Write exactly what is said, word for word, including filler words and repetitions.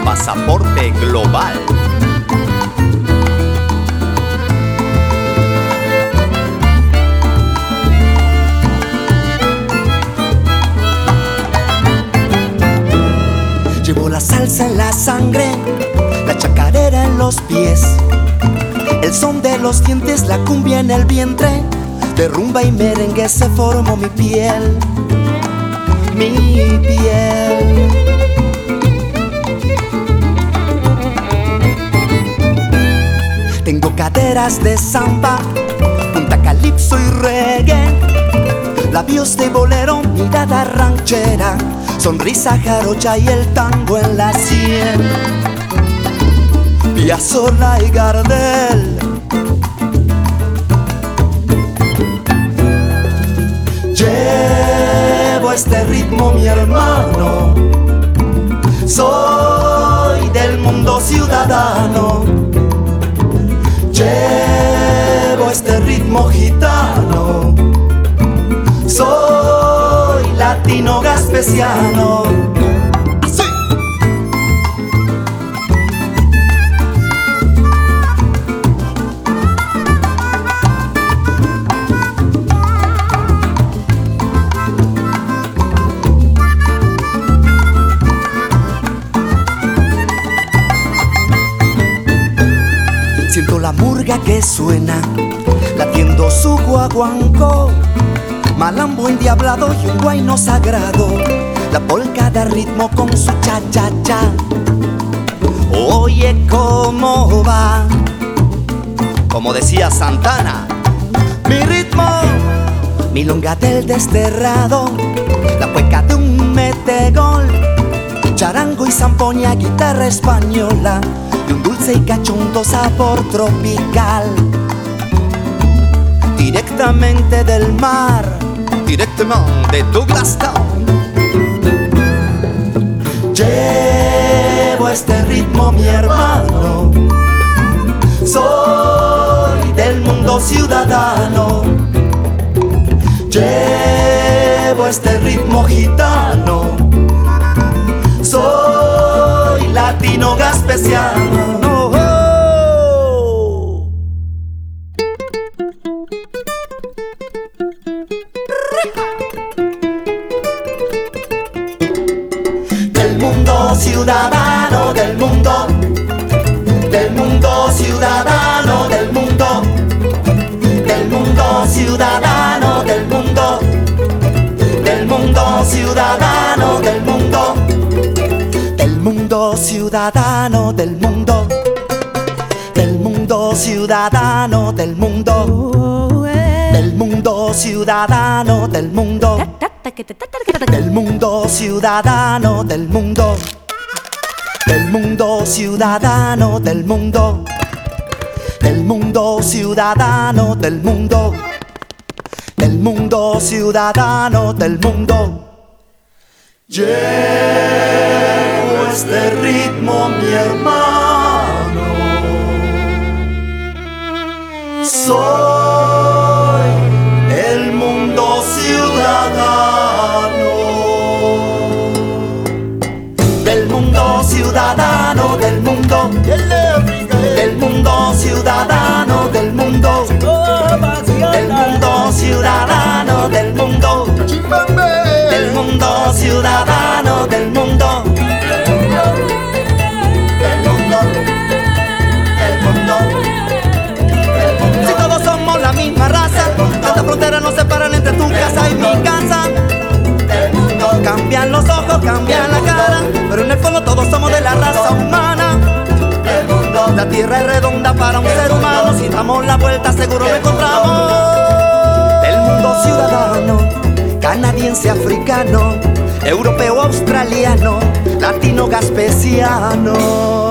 Pasaporte Global. Llevo la salsa en la sangre, la chacarera en los pies, el son de los dientes, la cumbia en el vientre. De rumba y merengue se formó mi piel, mi piel. Tengo caderas de samba, punta calipso y reggae, labios de bolero, mirada ranchera, sonrisa jarocha y el tango en la sien. Piazzolla y Gardel. Llevo este ritmo, mi hermano. Soy del mundo ciudadano. Llevo este ritmo gitano. Soy latino gaspesiano. ¡Así! Siento la murga que suena, latiendo su guaguancó, malambo endiablado y un guayno sagrado, la polca da ritmo con su cha-cha-cha. Oye, ¿cómo va? Como decía Santana, Mi ritmo, milonga del desterrado, la cueca de un metegol, charango y zampoña, guitarra española, y un dulce y cachondo sabor tropical. Directamente del mar, directamente de Douglas Town. Llevo este ritmo, mi hermano. Soy del mundo ciudadano. Llevo este ritmo gitano. Soy latino gaspesiano. Del mundo ciudadano, del mundo, del mundo ciudadano, del mundo, del mundo ciudadano, del mundo, del mundo ciudadano, del mundo, del mundo ciudadano, del mundo, del mundo ciudadano, del mundo, del mundo ciudadano, del mundo. Del mundo ciudadano, del mundo, del mundo ciudadano, del mundo, del mundo ciudadano, del mundo, del mundo ciudadano, del mundo. Llevo este ritmo, mi hermano. Soy el mundo ciudadano. Del mundo ciudadano, del mundo, del mundo ciudadano, del mundo, del mundo ciudadano, del mundo, del mundo ciudadano, del mundo, del mundo, del mundo, del mundo. Si todos somos la misma raza, estas fronteras nos separan entre tu casa y mi casa. Cambian los ojos, cambian la cara, pero en el fondo todos somos de la raza humana. La tierra es redonda para un ser humano, si damos la vuelta seguro lo encontramos. Del mundo ciudadano, canadiense, africano, europeo, australiano, latino, gaspesiano.